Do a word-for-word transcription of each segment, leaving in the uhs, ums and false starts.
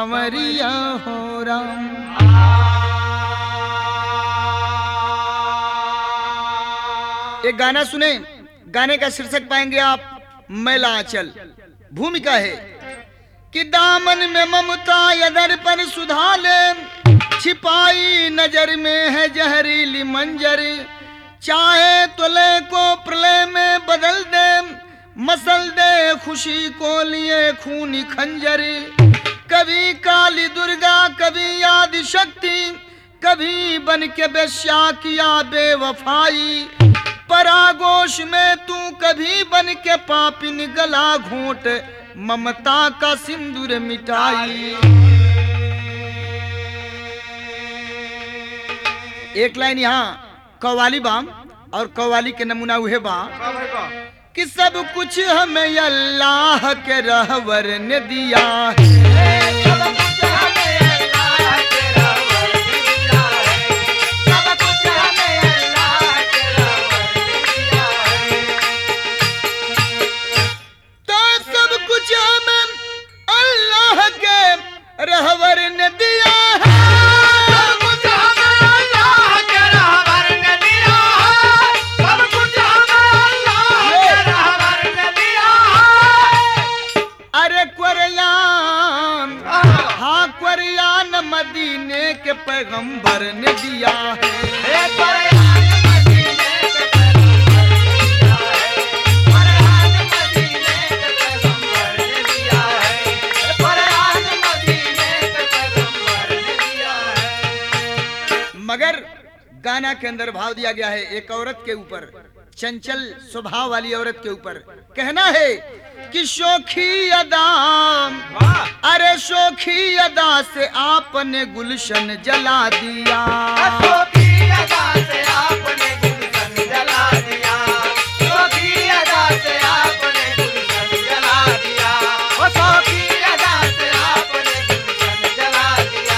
सांवरिया हो राम। एक गाना सुने, गाने का शीर्षक पाएंगे आप मैला आंचल। भूमिका है कि दामन में ममता यदर पर सुधा ले, छिपाई नजर में है जहरीली मंजर, चाहे तो ले को प्रलय में बदल दे, मसल दे खुशी को लिए खूनी खंजर। कभी काली दुर्गा कभी आदि शक्ति, कभी बन के बेश्या किया बेवफाई, परागोश में तू कभी बन के पापिन गला घोंट ममता का सिंदूर मिटाई। एक लाइन यहाँ कव्वाली बाम और कव्वाली के नमूना हुए बा कि सब कुछ हमें अल्लाह के रहवर ने दिया है, रहवर ने दिया है, सब कुछ हमें अल्लाह के रहवर ने दिया है, सब कुछ हमें अल्लाह के रहवर ने दिया है। अरे कुरआन, हाँ कुरआन मदीने के पैगंबर ने दिया है, मगर गाना के अंदर भाव दिया गया है एक औरत के ऊपर, चंचल स्वभाव वाली औरत के ऊपर। कहना है कि शोखी अदा, अरे शोखी अदा से आपने गुलशन जला दिया, शोखी अदा से आपने गुलशन जला दिया, शोखी अदा से आपने गुलशन जला दिया, ओ शोखी अदा से आपने गुलशन जला दिया।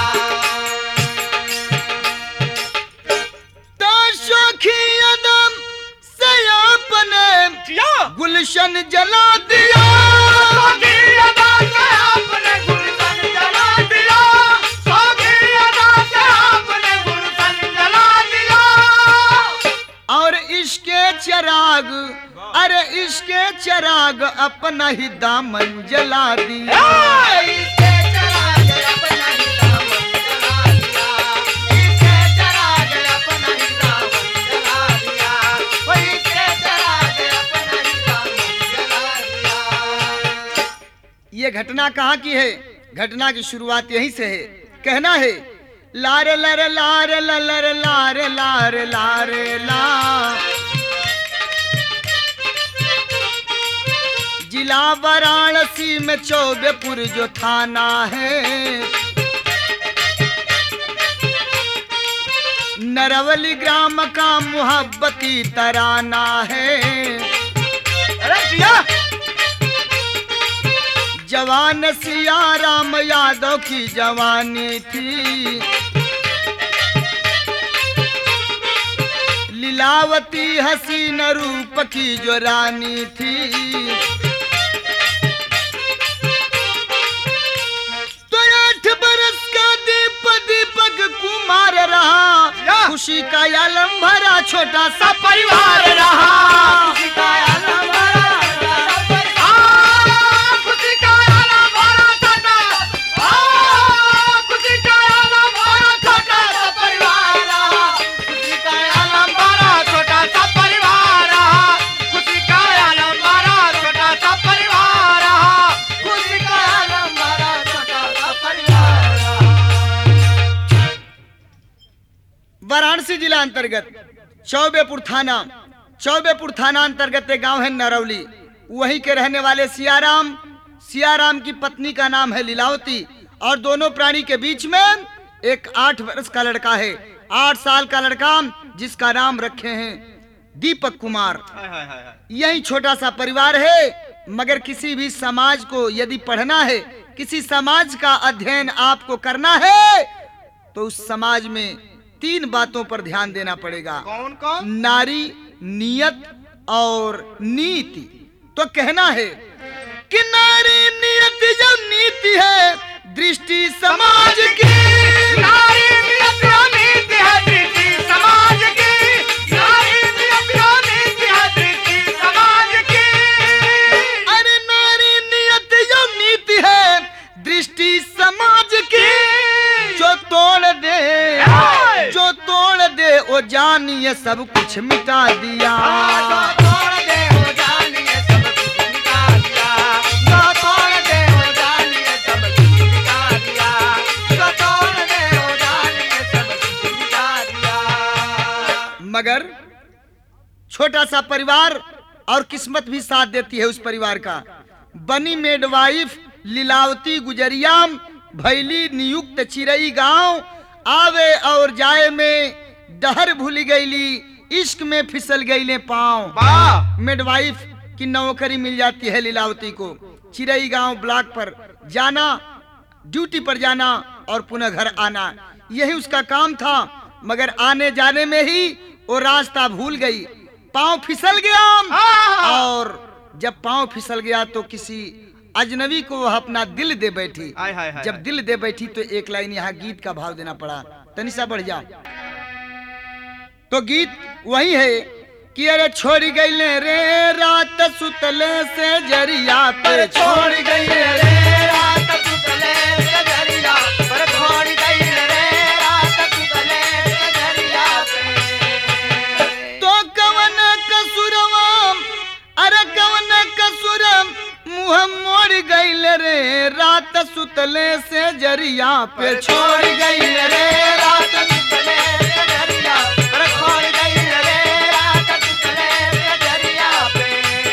गुलशन जला दिया, शोखी अदा से आपने गुलशन जला दिया, शोखी अदा से आपने गुलशन जला दिया। और इश्के चिराग, अरे इश्के चिराग अपना ही दामन जला दिया, इसके चिराग अपना ही दामन जला दिया, इसके चिराग अपना ही दामन जला दिया, वही ये घटना कहाँ की है? घटना की शुरुआत यहीं से है। कहना है लारे लारे लारे लारे लारे लारे लारे ला, जिला वाराणसी में चौबेपुर जो थाना है, नरवली ग्राम का मुहब्बती तराना है। अरे जिया जवान सिया राम यादव की जवानी थी, लीलावती हसीन रूप की जो रानी थी, तो आठ बरस का दीप दीपक कुमार रहा, खुशी का आलम भरा छोटा सा परिवार रहा, खुशी का आलम भरा वाराणसी जिला अंतर्गत चौबेपुर थाना, चौबेपुर थाना अंतर्गत एक गांव है नरवली, वहीं के रहने वाले सियाराम, सियाराम की पत्नी का नाम है लीलावती, और दोनों प्राणी के बीच में एक आठ वर्ष का लड़का है, आठ साल का लड़का जिसका नाम रखे हैं दीपक कुमार। यही छोटा सा परिवार है, मगर किसी भी समाज को यदि पढ़ना है, किसी समाज का अध्ययन आपको करना है, तो उस समाज में तीन बातों पर ध्यान देना पड़ेगा। कौन कौन? नारी, नियत और नीति। तो कहना है कि नारी नियत जो नीति है, दृष्टि समाज की, नारी नियत नीति है दृष्टि समाज की, नारी नियत नीति है दृष्टि समाज की। अरे नारी नियत यो नीति है दृष्टि समाज की, जो तोड़ दे जो तोड़ दे वो जानिए सब कुछ मिटा दिया। जो तोड़ दे वो जानिए सब कुछ मिटा दिया, जो तोड़ दे वो जानिए सब कुछ मिटा दिया, जो तोड़ दे वो जानिए सब कुछ मिटा दिया। मगर छोटा सा परिवार और किस्मत भी साथ देती है उस परिवार का। बनी मेडवाइफ लीलावती गुजरिया भैली नियुक्त चिरई गांव, आवे और जाए में डहर भूल गईली, इश्क में फिसल गईले पांव। वाह! मिडवाइफ की नौकरी मिल जाती है लीलावती को। चिरई गांव ब्लॉक पर जाना, ड्यूटी पर जाना और पुनः घर आना, यही उसका काम था। मगर आने जाने में ही वो रास्ता भूल गई, पांव फिसल गया। और जब पांव फिसल गया तो किसी अजनबी को वह अपना दिल दे बैठी। हाय हाय हाय जब दिल दे बैठी तो एक लाइन यहाँ गीत का भाव देना पड़ा। तनिषा बढ़ जा। तो गीत वही है कि अरे छोड़ गई रे रात सुतले से जरिया पर, छोड़ गई रे रात सुतले से जरिया पर, छोड़ गई रे रात सुतले से जरिया पे। तो कवन कसुरवा अरे कवन कसुरम मुँह मोड़ गई रे रात सुतले से जरिया पे, छोड़ गई रे रात सुतले से जरिया पर, छोड़ गई रे रात सुतले से जरिया पे।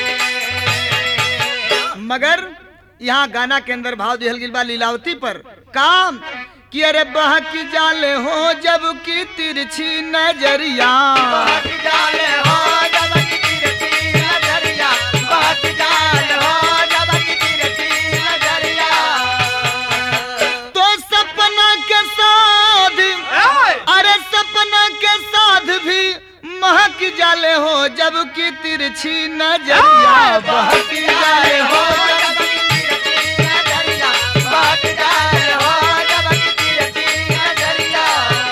मगर यहाँ गाना के अंदर भाव दिहल गिल बा लीलावती पर काम कि अरे बहक जाल हो जब की तिरछी नजरिया, बहुत जाल हो जब की तिरछी नजरिया, बहुत जाल हो जब की तिरछी नजरिया। तो सपना के साथ अरे सपना के साथ भी महक जाले हो जब की तिरछी नजरिया, बहक जाले हो जब की तिरछी नजरिया, बहुत जाल हो जब की तिरछी नजरिया।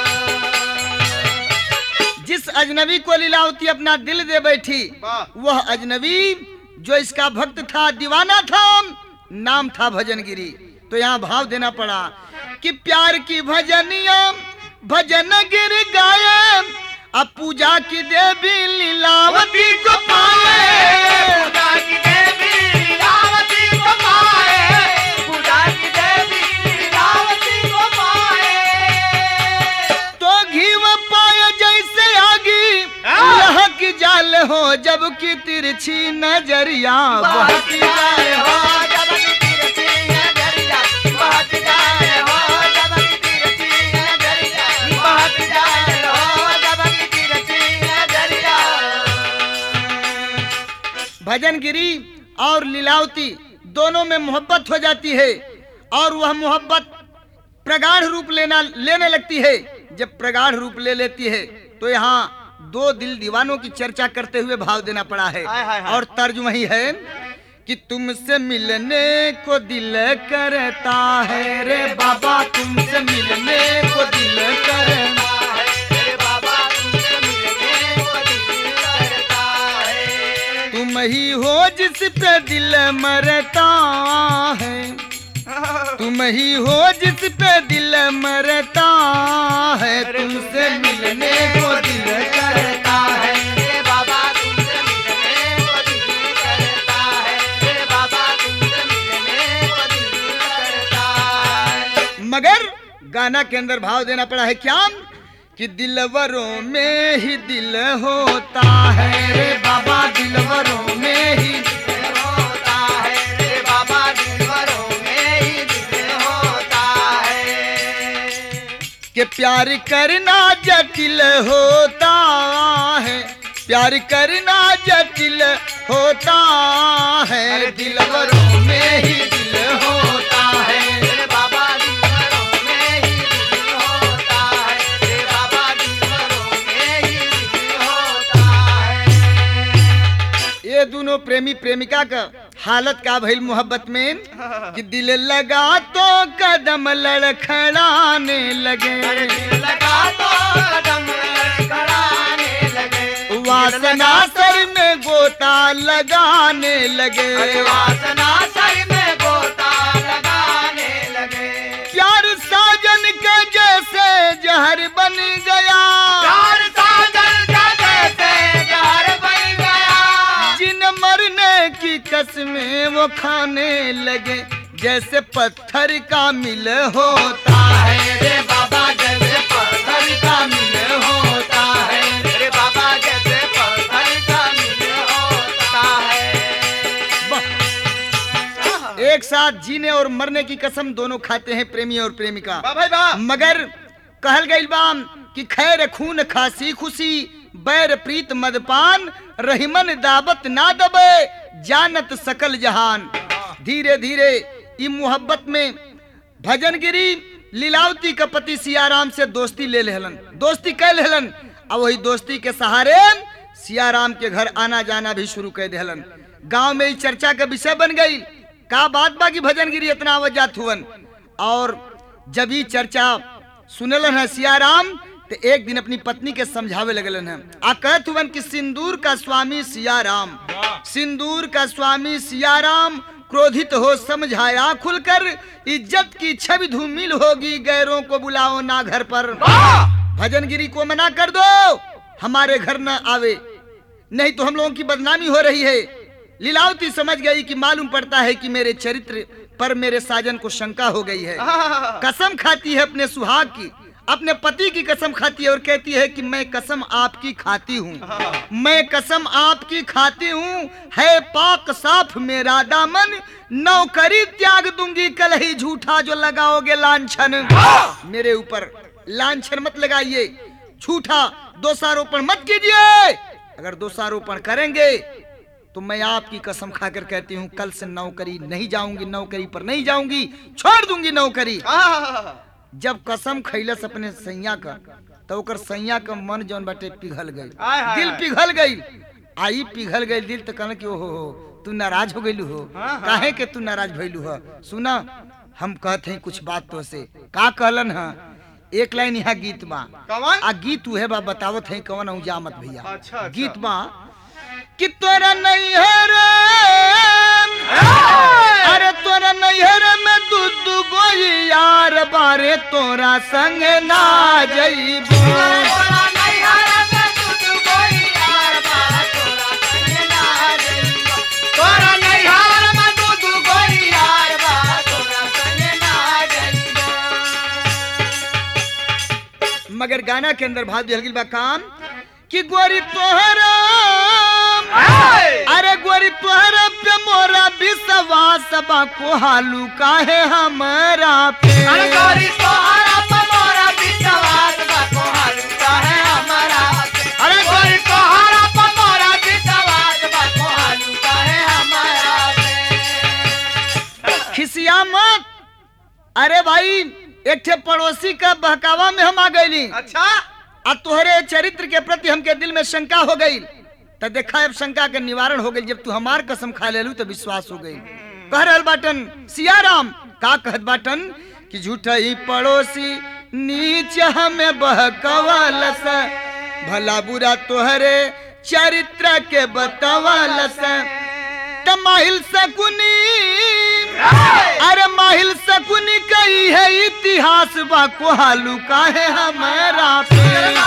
जिस अजनबी को लीलावती अपना दिल दे बैठी, वह अजनबी जो इसका भक्त था, दीवाना था, नाम था भजनगिरी। तो यहाँ भाव देना पड़ा कि प्यार की भजनिया भजन गिर गाये, अब पूजा की देवी लीलावती को पाए। पूजा की देवी लीलावती को पाए, पूजा की देवी लीलावती को पाए। तो घीव पाए जैसे आगी लहक जाल हो जब की तिरछी नजरिया, बहुत जाल हो जब की तिरछी नजरिया, बहुत जाल हो जब की तिरछी नजरिया, बहुत जाल हो जब की तिरछी नजरिया। भजनगिरी और लीलावती दोनों में मोहब्बत हो जाती है और वह मोहब्बत प्रगाढ़ रूप लेना लेने लगती है। जब प्रगाढ़ रूप ले लेती है तो यहाँ दो दिल दीवानों की चर्चा करते हुए भाव देना पड़ा है। हाय हाय हाय। और तर्ज वही है कि तुमसे मिलने को दिल करता है रे बाबा, तुमसे मिलने को दिल करता है। अरे बाबा तुमसे मिलने को दिल करता है। तुम ही हो जिस पे दिल मरता है, तुम ही हो जिस पे दिल मरता है, तुमसे मिलने को दिल करता है। अरे बाबा तुमसे मिलने को दिल करता है, अरे बाबा तुमसे मिलने को दिल करता है। मगर गाना के अंदर भाव देना पड़ा है क्या कि दिलवरों में ही दिल होता है रे बाबा, दिलवरों में ही दिल होता है, अरे बाबा दिलवरों में ही दिल होता है। कि प्यार करना जटिल होता है, प्यार करना जटिल होता है, दिलवरों में ही दिल होता है। अरे बाबा दिलवरों में ही दिल होता है, अरे बाबा दिलवरों में ही दिल होता है। ये दोनों प्रेमी प्रेमिका का हालत का भइल मोहब्बत में कि दिल लगा तो कदम लड़खड़ाने लगे, लगा तो कदम लड़खड़ाने लगे, वासना सर में गोता लगाने लगे, अरे वासना सर में गोता लगाने लगे। प्यार साजन के जैसे जहर बन गया, प्यार साजन का जैसे जहर बन गया, जिन मरने की कसमें वो खाने लगे, जैसे पत्थर का मिल होता है रे बाबा, जैसे पत्थर का मिल होता है। अरे बाबा जैसे पत्थर का मिल होता है। एक साथ जीने और मरने की कसम दोनों खाते हैं प्रेमी और प्रेमिका, वाह भाई वाह। मगर कहल गइल बाम कि खैर खून खासी खुशी, बैर प्रीत मदपान, रहीमन दावत ना दबे, जानत सकल जहान। धीरे धीरे ई मोहब्बत में भजनगिरी लीलावती का पति सियाराम से दोस्ती ले लेहलन, दोस्ती कर लेहलन। अब वही दोस्ती के सहारे सियाराम के घर आना जाना भी शुरू कर देहलन। गांव में इस चर्चा का विषय बन गई, का बात बा कि भजनगिरी इतना आवाजात हुवन। और जब ये चर्चा सुनलन है सियाराम, तो एक दिन अपनी पत्नी के समझावे लगलन है। आ कहत हुवन कि सिंदूर का स्वामी सियाराम, सिंदूर का स्वामी सियाराम, क्रोधित हो समझाया खुलकर, इज्जत की छवि धूमिल होगी, गैरों को बुलाओ ना घर पर। भजनगिरी को मना कर दो, हमारे घर न आवे, नहीं तो हम लोगों की बदनामी हो रही है। लीलावती समझ गई कि मालूम पड़ता है कि मेरे चरित्र पर मेरे साजन को शंका हो गई है। कसम खाती है अपने सुहाग की, अपने पति की कसम खाती है और कहती है कि मैं कसम आपकी खाती हूँ, मैं कसम आपकी खाती हूँ, है पाक साफ मेरा दामन, नौकरी त्याग दूंगी कल ही झूठा जो लगाओगे लांछन। मेरे ऊपर लांछन मत लगाइए, झूठा दोषारोपण मत कीजिए। अगर दोषारोपण करेंगे तो मैं आपकी कसम खाकर कहती हूँ कल से नौकरी नहीं जाऊंगी, नौकरी पर नहीं जाऊंगी, छोड़ दूंगी नौकरी। जब कसम खैलस अपने सैया का, तो ओकर सैया का मन जौन बाटे पिघल गई, दिल पिघल गई। आई पिघल गई दिल, तो कहना कि ओहो हो तू नाराज हो गईलू हो, काहे के तू नाराज भइलू हो। सुना हम कहते हैं कुछ बात तो से का कहलन है। एक लाइन यहाँ गीत बा, आ गीत उहे बा बतावत है कौन हूँ जामत भैया। अच्छा, अच्छा। गीत बा कि तोरा नहीं है रे, अरे तोरा नहीं है रे, मैं दू दू गोई यार बारे तोरा संग ना जइबू। तोरा नहीं है रे, मैं दू दू गोई यार बारे तोरा संग ना जइबू। तोरा नहीं है रे, मैं दू दू गोई यार बारे तोरा संग ना जइबू। मगर गाना के अंदर भाव दिहल बा काम कि गोरी तोहरा, अरे गोरी तोहरा पे मोरा विश्वास बा, को हालू काहे हमारा पे। अरे गोरी तोहरा पे मोरा विश्वास बा, को हालू काहे हमारा पे। अरे गोरी तोहरा पे मोरा विश्वास बा, को हालू काहे हमारा पे। खिसिया मत, अरे भाई एक ठे पड़ोसी का बहकावा में हम आ गईली। अच्छा, आ तोहरे चरित्र के प्रति हमके दिल में शंका हो गई, तो देखा अब शंका के निवारण हो गई। जब तू हमार कसम खा ले लू तो विश्वास हो गई। कह रहल बाटन सियाराम, का कहत बाटन कि झूठा ही पड़ोसी नीच हमें बहकवालस, भला बुरा तोहरे चरित्र के बतावालस। माहिल सकुनी, अरे माहिल सकुनी कही है इतिहास बा, को हालू काहे हमारा पे।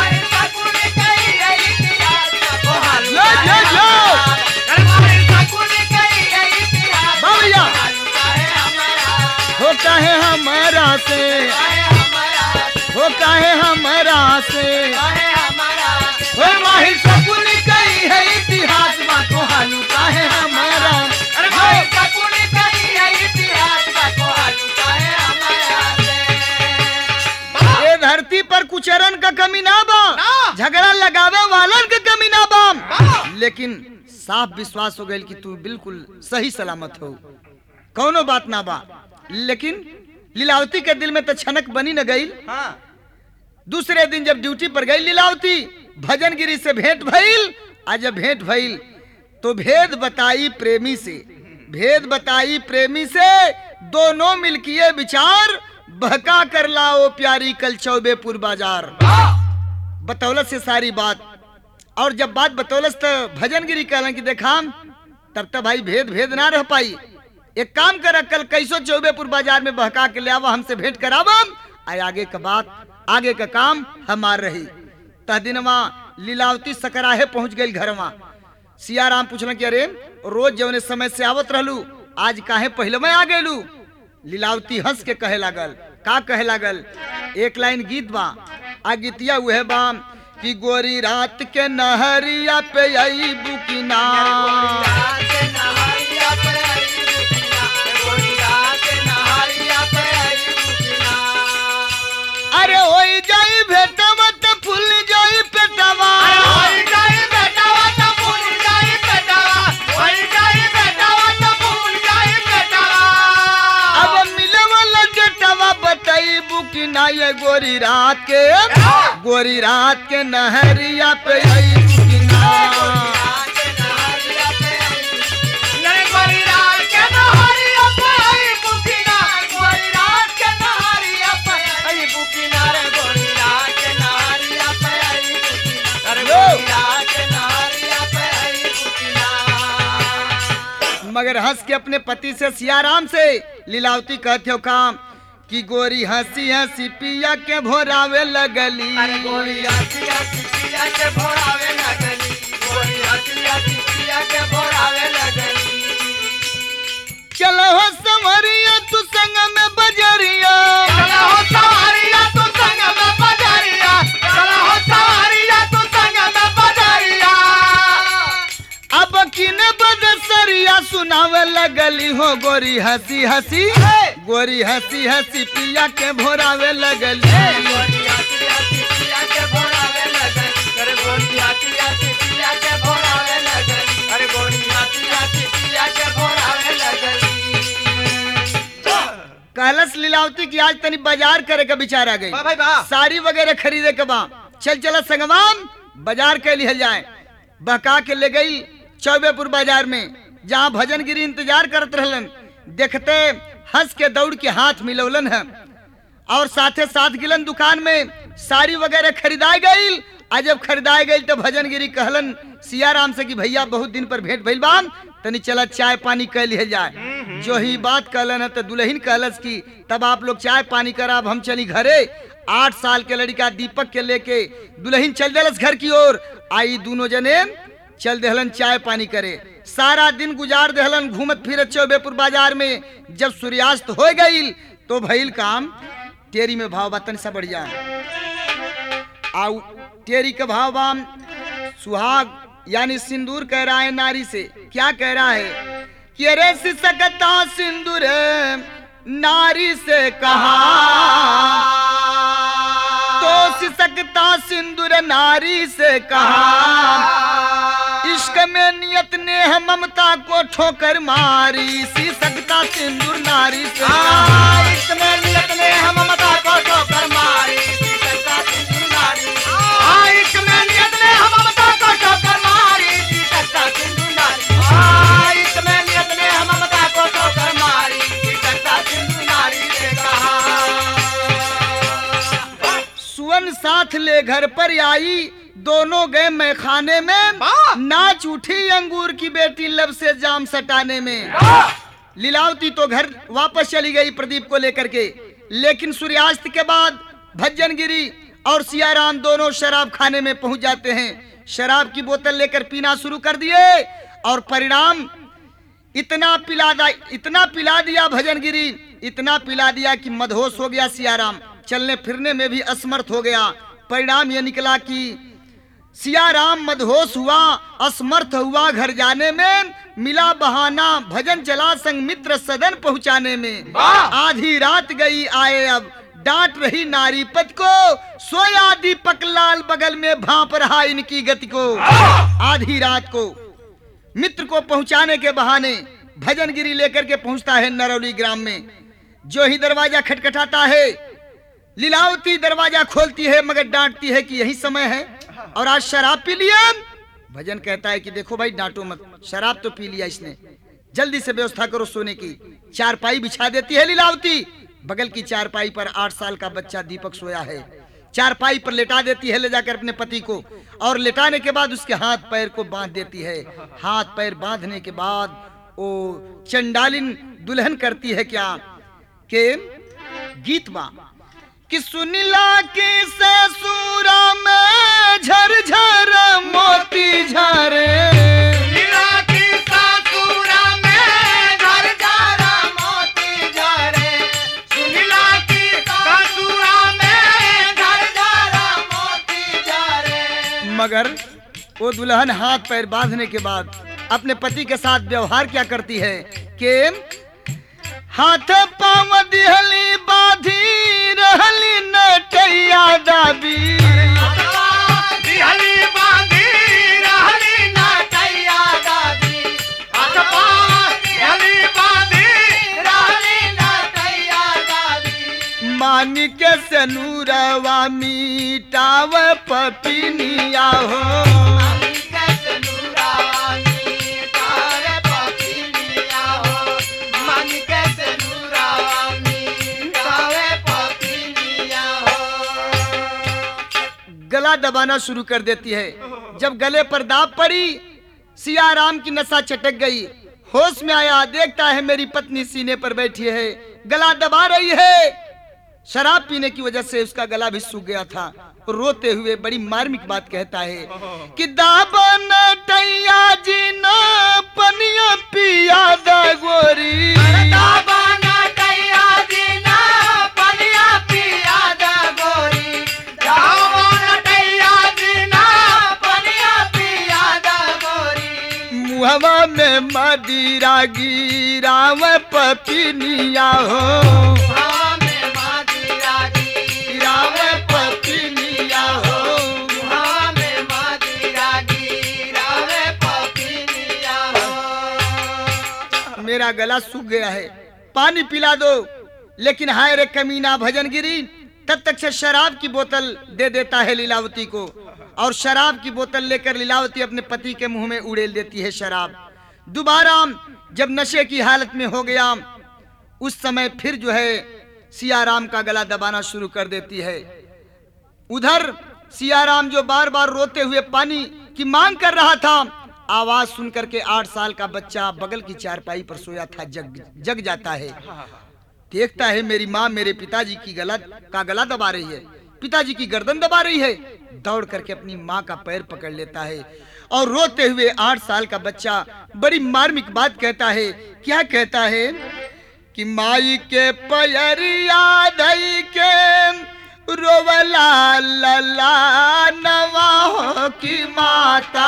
लो लो लो भैया हो काहे हमारा से, हो काहे हमारा से, हो माहिल सकुनी कही है इतिहास बा, को हालू काहे हमारा। ये धरती पर कुचरन का कमी ना बा, झगड़ा लगावे वालन का कमी ना बा, लेकिन साफ विश्वास हो गई कि तू बिल्कुल सही सलामत हो, कौनो बात ना बा। लेकिन लीलावती के दिल में तो छनक बनी न गई। दूसरे दिन जब ड्यूटी पर गई लीलावती, भजनगिरी से भेंट भइल। आज जब भेंट भइल तो भेद बताई प्रेमी से। भेद बताई प्रेमी से, दोनों मिल किए विचार, बहका कर लाओ प्यारी कल चौबेपुर बाजार। बतौलत से सारी बात, और जब बात बतौलत तो भजनगिरी कहलन कि देखा तब तक भाई भेद भेद ना रह पाई, एक काम कर कल कैसो चौबेपुर बाजार में बहका के ले आवा, हमसे भेंट करावा, आगे का बात आगे का काम हमार रही। तह दिनवा लीलावती सकराहे पहुंच गई घरवा। सियाराम पूछलन कि अरे रोज जौने समय से आवत रहलू, आज काहे पहले मैं आ गेलू? लीलावती हंस के कहे लागल, का कहे लागल? एक लाइन गीत बा, आ गीतिया उहे बा कि गोरी रात के नहरिया पे आई बुकिना, अरे होई जाई भेटवा त फूल जाई पेटवा, अब मिले वाला डेटवा बताई बुकिना, ये गोरी रात के गोरी रात के नहरिया पे आई बुकिना। मगर हंस के अपने पति से सियाराम से लीलावती कहते हो काम कि गोरी हंसी हंसी पिया के भोरावे लगली, गोरी हंसी हंसी पिया के भोरावे लगली, गोरी हंसी हंसी पिया के भोरावे लगली। चलो हो संवरिया तू संग में बजरिया, चलो हो संवरिया तू संग में बजरिया, चलो हो संवरिया तू संग में बजरिया। अब किने बदसरिया सुनावे लगली हो गोरी हंसी हंसी, गोरी हंसी हंसी पिया के भोरावे लगली, गोरी हंसी हंसी पिया के भोरावे लगली, अरे गोरी हंसी हंसी पिया के भोरावे लगली, अरे गोरी हंसी हंसी पिया के भोरावे लगली। कहलस लीलावती की आज तनी बाजार करे का विचार आ गई, भाई बा साड़ी वगैरह खरीदे के बा, चल चला संगवान बाजार के लिहल जाए। बहका के ले गई चौबेपुर बाजार में, जहाँ भजनगिरी इंतजार करत रहलन। देखते हंस के दौड़ के हाथ मिलौलन है, और साथे साथ गिलन दुकान में साड़ी वगैरह खरीदाई गई। आज जब खरीदाई गई तो भजनगिरी कहलन सियाराम से कि भैया बहुत दिन पर भेंट भइल बा, तनी चला चाय पानी कर लिहल जाए। जो ही बात कहलन है तो दुल्हन कहलस की तब आप लोग चाय पानी कराब, हम चली घरे। आठ साल के लड़का दीपक के लेके दुल्हन चल देलस घर की ओर। आई दोनों जने चल देहलन चाय पानी करे, सारा दिन गुजार देहलन घूमत फिरत चौबेपुर बाजार में। जब सूर्यास्त हो गई तो भइल काम टेरी में भाव बातन से बढ़िया आउ टेरी का भाव बाम सुहाग यानी सिंदूर कह रहा है नारी से। क्या कह रहा है कि अरे सिसकता सिंदूर नारी से कहा, तो सिसकता सिंदूर नारी से कहा, इश्क में नियत ने हम ममता को ठोकर मारी। सिसकता सिंदूर नारी से कहा, इश्क में नियत ने हम ममता को ठोकर मारी। सिसकता सिंदूर नारी, इश्क में नियत ने हम ममता को ठोकर मारी। सिसकता सिंदूर नारी, इश्क में नियत ने हम ममता को ठोकर मारी। सिसकता सिंदूर नारी से कहा। सुवन साथ ले घर पर आई, दोनों गए मैं खाने में, नाच उठी अंगूर की बेटी लब से जाम सटाने में। लीलावती तो घर वापस चली गई प्रदीप को लेकर के, लेकिन सूर्यास्त के बाद भजनगिरी और सियाराम दोनों शराब खाने में पहुंच जाते हैं। शराब की बोतल लेकर पीना शुरू कर दिए और परिणाम इतना पिला इतना पिला दिया भजनगिरी, इतना पिला दिया कि मदहोश हो गया सियाराम, चलने फिरने में भी असमर्थ हो गया। परिणाम यह निकला कि सियाराम मदहोश हुआ, असमर्थ हुआ घर जाने में। मिला बहाना भजन चला संग मित्र सदन पहुंचाने में। आधी रात गई आए अब डांट रही नारी पद को, सोया दीपक लाल बगल में भांप रहा इनकी गति को। आधी रात को मित्र को पहुंचाने के बहाने भजनगिरी लेकर के पहुंचता है नरौली ग्राम में। जो ही दरवाजा खटखटाता है, लीलावती दरवाजा खोलती है मगर डांटती है कि यही समय है और आज शराब पी लिया। भजन कहता है कि देखो भाई डांटो मत, शराब तो पी लिया इसने, जल्दी से व्यवस्था करो सोने की। चारपाई बिछा देती है लीलावती। बगल की चारपाई पर आठ साल का बच्चा दीपक सोया है। चारपाई पर लेटा देती है ले जाकर अपने पति को, और लेटाने के बाद उसके हाथ पैर को बांध देती है। हाथ पैर बांधने के बाद वो चंडालिन दुल्हन करती है क्या के गीत बा कि सुनिला की ससुरा में झरझर मोती झरे, सुनिला की ससुरा में झरझर मोती झरे, सुनिला की ससुरा में झरझर मोती झरे। मगर वो दुल्हन हाथ पैर बांधने के बाद अपने पति के साथ व्यवहार क्या करती है कि हाथ पाँव दिहली बाधी रहली नटैया दाबी, दिहली बांधी रहली नटैया दाबी, अथवा दिहली बांधी रहली नटैया दाबी। मानी के सनूरवा मीटाव पपिनिया हो, गला दबाना शुरू कर देती है। जब गले पर दाब पड़ी, सिया राम की नसा चटक गई। होश में आया, देखता है मेरी पत्नी सीने पर बैठी है, गला दबा रही है। शराब पीने की वजह से उसका गला भी सूख गया था। रोते हुए बड़ी मार्मिक बात कहता है कि दाबन टैया जी न पनिया पिया दा गोरी, दाबन टैया जी न पनिया पिया दा गोरी, दाबन टैया जी न पनिया पिया दा गोरी। मुहवा में मदिरा गिराव पपिनिया हो, मुहवा में मदिरा गिराव पपिनिया हो, मुहवा में मदिरा गिराव पपिनिया हो। मेरा गला सूख गया है, पानी पिला दो। लेकिन हाय रे कमीना भजनगिरी, तब तक से शराब की बोतल दे देता है लीलावती को, और शराब की बोतल लेकर लीलावती अपने पति के मुंह में उड़ेल देती है शराब। दोबारा जब नशे की हालत में हो गया, उस समय फिर जो है सियाराम का गला दबाना शुरू कर देती है। उधर सियाराम जो बार बार रोते हुए पानी की मांग कर रहा था, आवाज सुनकर के आठ साल का बच्चा बगल की चारपाई पर सोया था जग जग जाता है। देखता है मेरी माँ मेरे पिताजी की गला का गला दबा रही है, पिताजी की गर्दन दबा रही है। दौड़ करके अपनी माँ का पैर पकड़ लेता है और रोते हुए आठ साल का बच्चा बड़ी मार्मिक बात कहता है। क्या कहता है कि माई के पैरिया धई के रोवला लला नवा की माता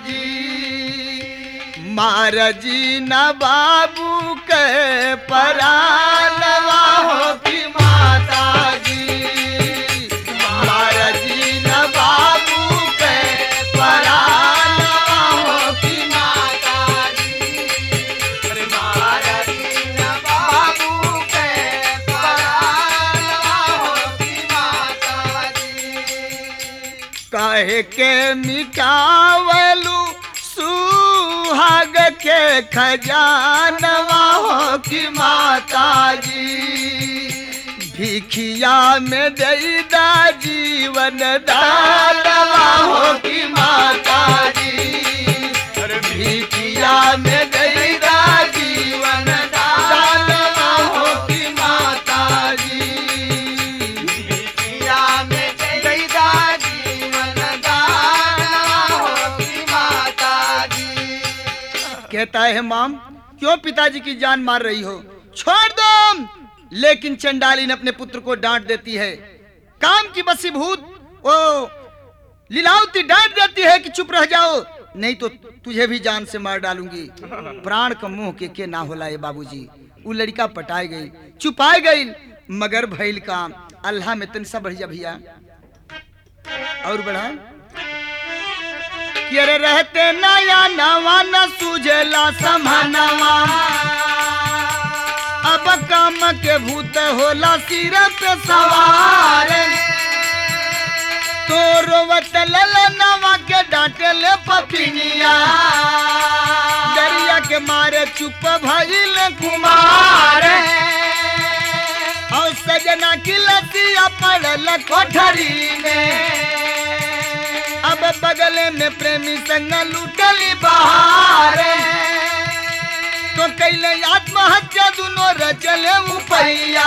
जी, मार जी न बाबू के परानवा हो की माता जी, मार जी न बाबू के परानवा हो की माता जी, मार जी न बाबू के परानवा हो की माता जी। कहे के मिटावलू सुहाग के खजानवा हो की माता जी, भिखिया में दैदा जीवन दानवा हो की माता जी, भिखिया में दैदा जीवन दानवा हो की माता जी, भिखिया में दैदा जीवन दानवा हो की माता जी। कहता है माम क्यों पिताजी की जान मार रही हो, छोड़ दो। लेकिन चंडाली ने अपने पुत्र को डांट देती है। काम की बसीभूत वो लीलावती डांट देती है कि चुप रह जाओ, नहीं तो तुझे भी जान से मार डालूंगी। प्राण का मुंह के के ना होला ये बाबूजी। वो लड़का पटाई गई, चुपाई गई, मगर भइल काम अल्लाह में तन सब बढ़ जा भैया। और बढ़ा कि अरे रहते नया नवा न सूझेला समानवा, अब काम के भूत होला सिर पे सवार, तो रोवत ललनवा के डांटे ले पपिनिया, दरिया के मारे चुप भइल कुमार और सजना की लतिया पड़ल कोठरी में। अब बगले में प्रेमी संग लूटली बहार तो कैले आत्महत्या दोनों रचले उपैया।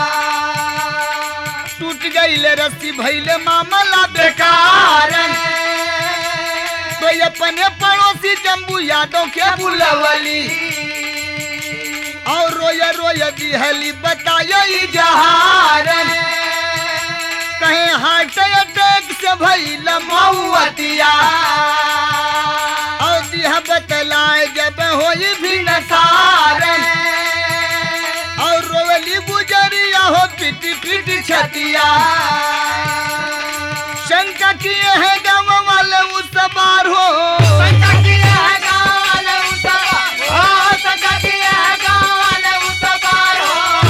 टूट गईले रस्सी भइले मामला बेकार तो अपने पड़ोसी जम्बू यादव के बुलवली और रोया रोया दिहली बतायो जहार कहे हार्ट अटैक से भइल मौतिया और दिह बतलाए जब होई भी नसार और रोवली गुजरिया हो पिटी पिटी छतिया। शंका किए है गाँव वाले उस बार हो शंका किए है गाँव वाले उस बार हो शंका किए है गाँव वाले उस बार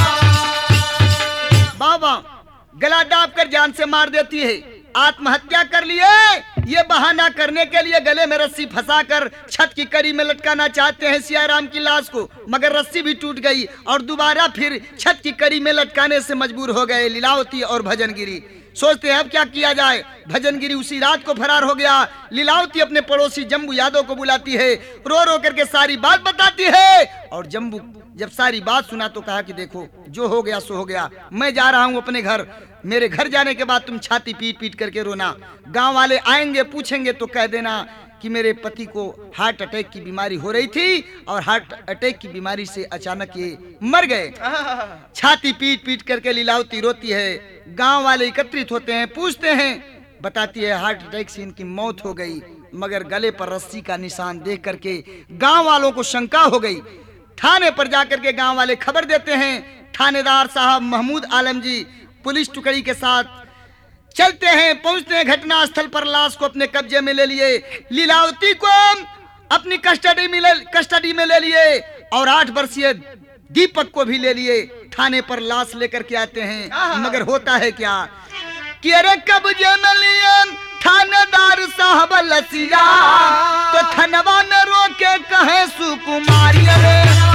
हो। बाबा गला दाब कर जान से मार देती है। आत्महत्या कर लिए ये बहाना करने के लिए गले में रस्सी फंसाकर छत की कड़ी में लटकाना चाहते हैं सियाराम की लाश को, मगर रस्सी भी टूट गई और दोबारा फिर छत की कड़ी में लटकाने से मजबूर हो गए लीलावती और भजनगिरी। सोचते हैं अब क्या किया जाए। भजनगिरी उसी रात को फरार हो गया। लीलावती अपने पड़ोसी जम्बू यादव को बुलाती है, रो रो करके सारी बात बताती है और जम्बू जब सारी बात सुना तो कहा कि देखो जो हो गया सो हो गया, मैं जा रहा हूँ अपने घर। मेरे घर जाने के बाद तुम छाती पीट पीट करके रोना। गांव वाले आएंगे पूछेंगे तो कह देना कि मेरे पति को हार्ट अटैक की बीमारी हो रही थी और हार्ट अटैक की बीमारी से अचानक ये मर गए। छाती पीट पीट करके लीलावती रोती है। गांव वाले एकत्रित होते हैं, पूछते हैं, बताती है हार्ट अटैक से इनकी मौत हो गई, मगर गले पर रस्सी का निशान देख करके गांव वालों को शंका हो गई। थाने पर जाकर के गांव वाले खबर देते हैं। थानेदार साहब महमूद आलम जी पुलिस टुकड़ी के साथ चलते हैं, पहुंचते हैं घटना स्थल पर। लाश को अपने कब्जे में ले लिए, लीलावती को अपनी कस्टडी में ले कस्टडी में ले लिए और आठ वर्षीय दीपक को भी ले लिए। थाने पर लाश लेकर के आते हैं, मगर होता है क्या कि अरे कब्जे में लिए थानेदार साहब लसिया तो थनवा में रोके कहे सुकुमारी रे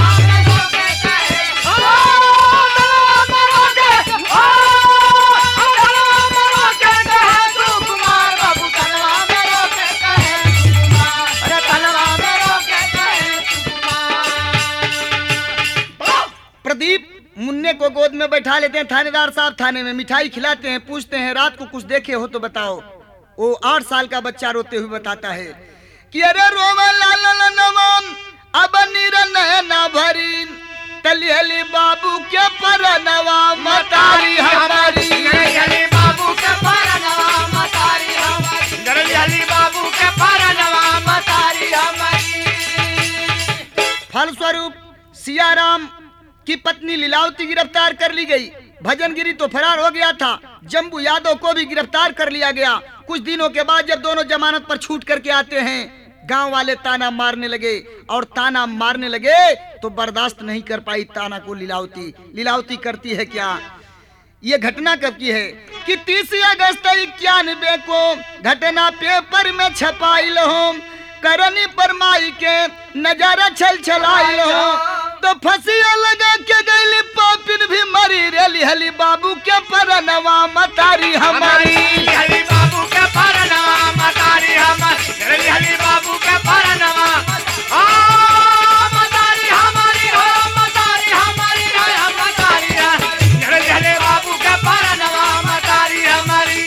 प्रदीप मुन्ने को गोद में बैठा लेते हैं थानेदार साहब। थाने में मिठाई खिलाते हैं, पूछते हैं रात को कुछ देखे हो तो बताओ। वो आठ साल का बच्चा रोते हुए बताता है कि अरे रोवा लाला नवम अब निरन भरी तलियली बाबू के परनवा मतारी हमारी बाबू के परनवा मतारी हमारी बाबू के परनवा मतारी हमारी। फलस्वरूप सियाराम की पत्नी लीलावती गिरफ्तार कर ली गई। भजनगिरी तो फरार हो गया था, जम्बू यादव को भी गिरफ्तार कर लिया गया। कुछ दिनों के बाद जब दोनों जमानत पर छूट करके आते हैं, गांव वाले ताना मारने लगे और ताना मारने लगे तो बर्दाश्त नहीं कर पाई ताना को लीलावती। लीलावती करती है क्या, ये घटना कब की है कि तीस अगस्त इक्यानवे को घटना पेपर में छपाइल हो, करनी पर माई के नजारा छल छलाइल हो तो फसिया लगा के गईली पापिन भी मरी रे लिहली बाबू के परनवा मतारी हमारी हली बाबू के परनवा मतारी हमारी हली बाबू के परनवा आ मतारी हमारी हो मतारी हमारी हो मतारी हली बाबू के परनवा मतारी हमारी।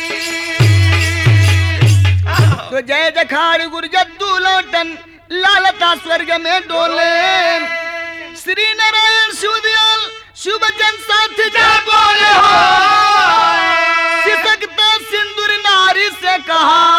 तो जय जखाड़ गुरजद्दू लौटन लालता स्वर्ग में डोले श्री नारायण सुदयाल शुभजन साथ जा बोले हो सिसकता सिंदूर नारी से कहा